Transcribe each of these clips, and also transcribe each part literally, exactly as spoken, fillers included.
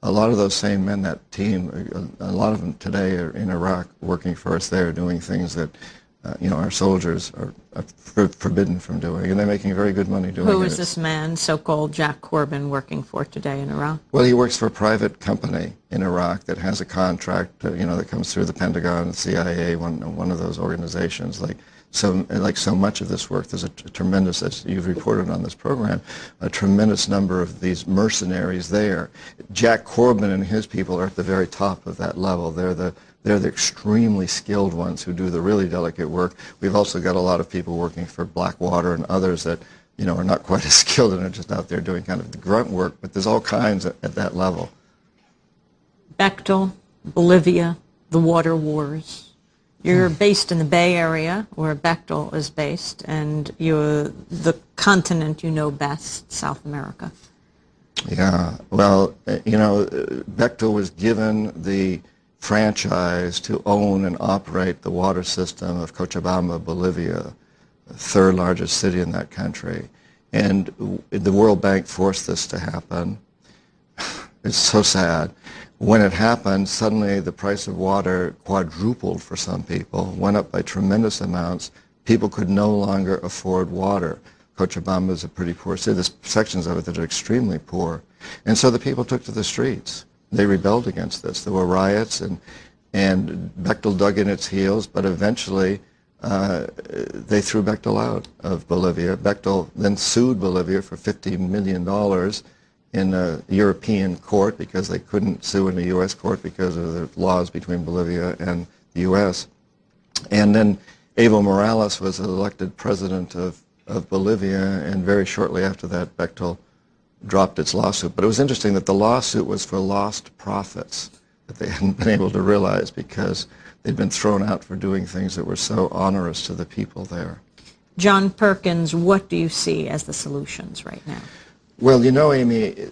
a lot of those same men, that team, a, a lot of them today are in Iraq working for us there, doing things that uh, you know, our soldiers are, are for, forbidden from doing, and they're making very good money doing it. Who is this man, so-called Jack Corbin, working for today in Iraq? Well, he works for a private company in Iraq that has a contract, uh, you know, that comes through the Pentagon, the C I A, one one of those organizations. Like so, like so much of this work, there's a t tremendous, as you've reported on this program, a tremendous number of these mercenaries there. Jack Corbin and his people are at the very top of that level. They're the They're the extremely skilled ones who do the really delicate work. We've also got a lot of people working for Blackwater and others that, you know, are not quite as skilled and are just out there doing kind of the grunt work, but there's all kinds at, at that level. Bechtel, Bolivia, the water wars. You're based in the Bay Area, where Bechtel is based, and you're the continent you know best, South America. Yeah, well, you know, Bechtel was given the franchise to own and operate the water system of Cochabamba, Bolivia, the third largest city in that country. And the World Bank forced this to happen. It's so sad. When it happened, suddenly the price of water quadrupled for some people, went up by tremendous amounts. People could no longer afford water. Cochabamba is a pretty poor city. There's sections of it that are extremely poor. And so the people took to the streets. They rebelled against this. There were riots, and, and Bechtel dug in its heels, but eventually uh, they threw Bechtel out of Bolivia. Bechtel then sued Bolivia for fifty million dollars in a European court because they couldn't sue in a U S court because of the laws between Bolivia and the U S. And then Evo Morales was elected president of, of Bolivia, and very shortly after that, Bechtel dropped its lawsuit. But it was interesting that the lawsuit was for lost profits that they hadn't been able to realize because they'd been thrown out for doing things that were so onerous to the people there. John Perkins, what do you see as the solutions right now? Well, you know, Amy,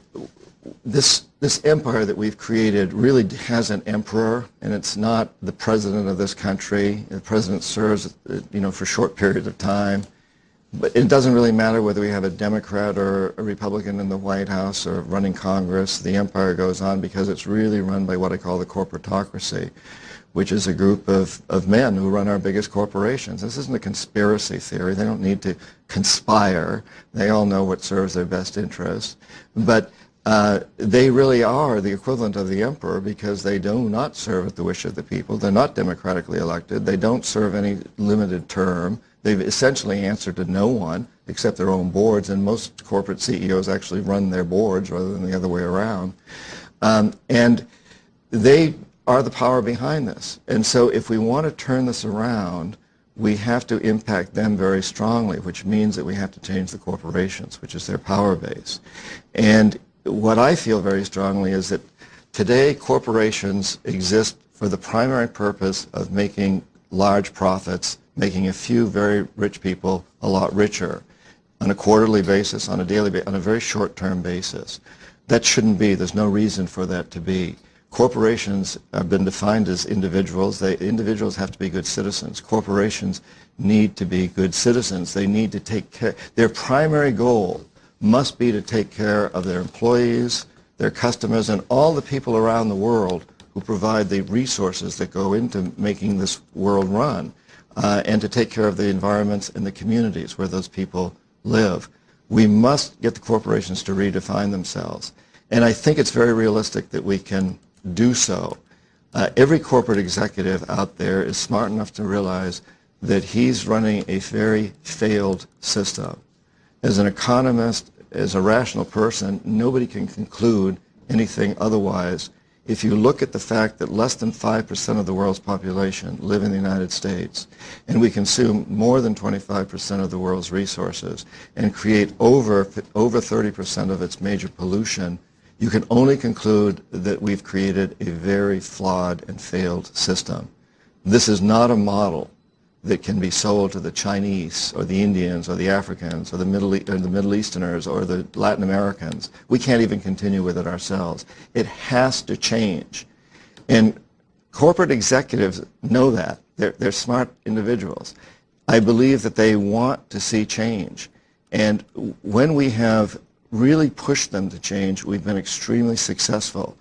this, this empire that we've created really has an emperor, and it's not the president of this country. The president serves, you know, for short periods of time. But it doesn't really matter whether we have a Democrat or a Republican in the White House or running Congress. The empire goes on because it's really run by what I call the corporatocracy, which is a group of, of men who run our biggest corporations. This isn't a conspiracy theory. They don't need to conspire. They all know what serves their best interest. But uh, they really are the equivalent of the emperor because they do not serve at the wish of the people. They're not democratically elected. They don't serve any limited term. They've essentially answered to no one except their own boards, and most corporate C E Os actually run their boards rather than the other way around. Um, and they are the power behind this. And so if we want to turn this around, we have to impact them very strongly, which means that we have to change the corporations, which is their power base. And what I feel very strongly is that today corporations exist for the primary purpose of making large profits, making a few very rich people a lot richer on a quarterly basis, on a daily basis, on a very short-term basis. That shouldn't be. There's no reason for that to be. Corporations have been defined as individuals. They, individuals have to be good citizens. Corporations need to be good citizens. They need to take care. Their primary goal must be to take care of their employees, their customers, and all the people around the world who provide the resources that go into making this world run, uh, and to take care of the environments and the communities where those people live. We must get the corporations to redefine themselves. And I think it's very realistic that we can do so. Uh, every corporate executive out there is smart enough to realize that he's running a very failed system. As an economist, as a rational person, nobody can conclude anything otherwise. If you look at the fact that less than five percent of the world's population live in the United States, and we consume more than twenty-five percent of the world's resources and create over, over thirty percent of its major pollution, you can only conclude that we've created a very flawed and failed system. This is not a model that can be sold to the Chinese or the Indians or the Africans or the Middle, e or the Middle Easterners or the Latin Americans. We can't even continue with it ourselves. It has to change. And corporate executives know that. They're, they're smart individuals. I believe that they want to see change. And when we have really pushed them to change, we've been extremely successful.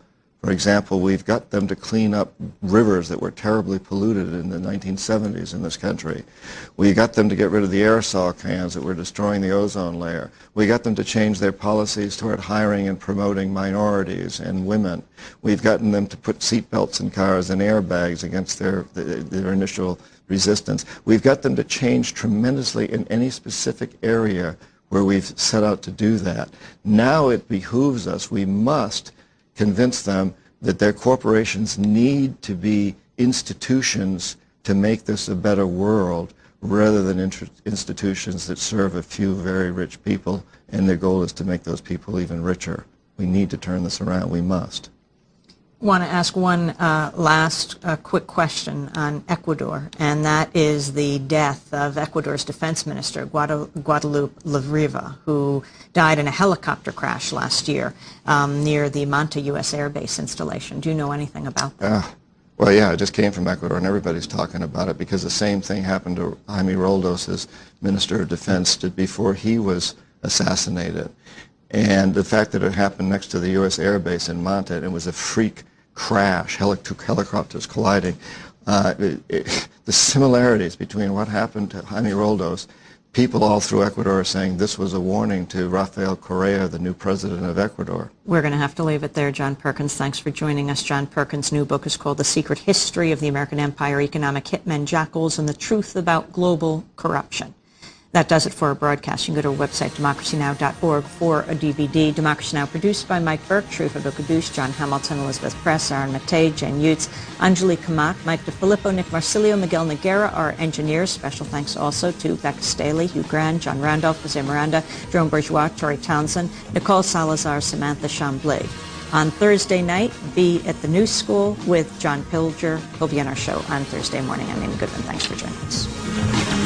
For example, we've got them to clean up rivers that were terribly polluted in the nineteen seventies in this country. We got them to get rid of the aerosol cans that were destroying the ozone layer. We got them to change their policies toward hiring and promoting minorities and women. We've gotten them to put seatbelts in cars and airbags against their, their initial resistance. We've got them to change tremendously in any specific area where we've set out to do that. Now it behooves us, we must convince them that their corporations need to be institutions to make this a better world rather than institutions that serve a few very rich people, and their goal is to make those people even richer. We need to turn this around. We must. I want to ask one uh, last uh, quick question on Ecuador, and that is the death of Ecuador's defense minister, Guada- Guadalupe Lavriva, who died in a helicopter crash last year um, near the Manta U S Air Base installation. Do you know anything about that? Uh, well, yeah, I just came from Ecuador, and everybody's talking about it because the same thing happened to Jaime Roldos, as Minister of Defense, did before he was assassinated. And the fact that it happened next to the U S Air Base in Manta, and it was a freak crash, heli- two helicopters colliding. Uh, it, it, the similarities between what happened to Jaime Roldos, people all through Ecuador are saying this was a warning to Rafael Correa, the new president of Ecuador. We're going to have to leave it there. John Perkins, thanks for joining us. John Perkins' new book is called The Secret History of the American Empire, Economic Hitmen, Jackals, and the Truth About Global Corruption. That does it for our broadcast. You can go to our website, democracy now dot org, for a D V D. Democracy Now! Produced by Mike Burke, Sharifa Bokadush, John Hamilton, Elizabeth Press, Aaron Matei, Jen Utz, Anjali Kamat, Mike DeFilippo, Nick Marsilio, Miguel Noguera, our engineers. Special thanks also to Becca Staley, Hugh Grand, John Randolph, Jose Miranda, Jerome Bourgeois, Tori Townsend, Nicole Salazar, Samantha Chamblay. On Thursday night, be at the New School with John Pilger. He'll be on our show on Thursday morning. I'm Amy Goodman. Thanks for joining us.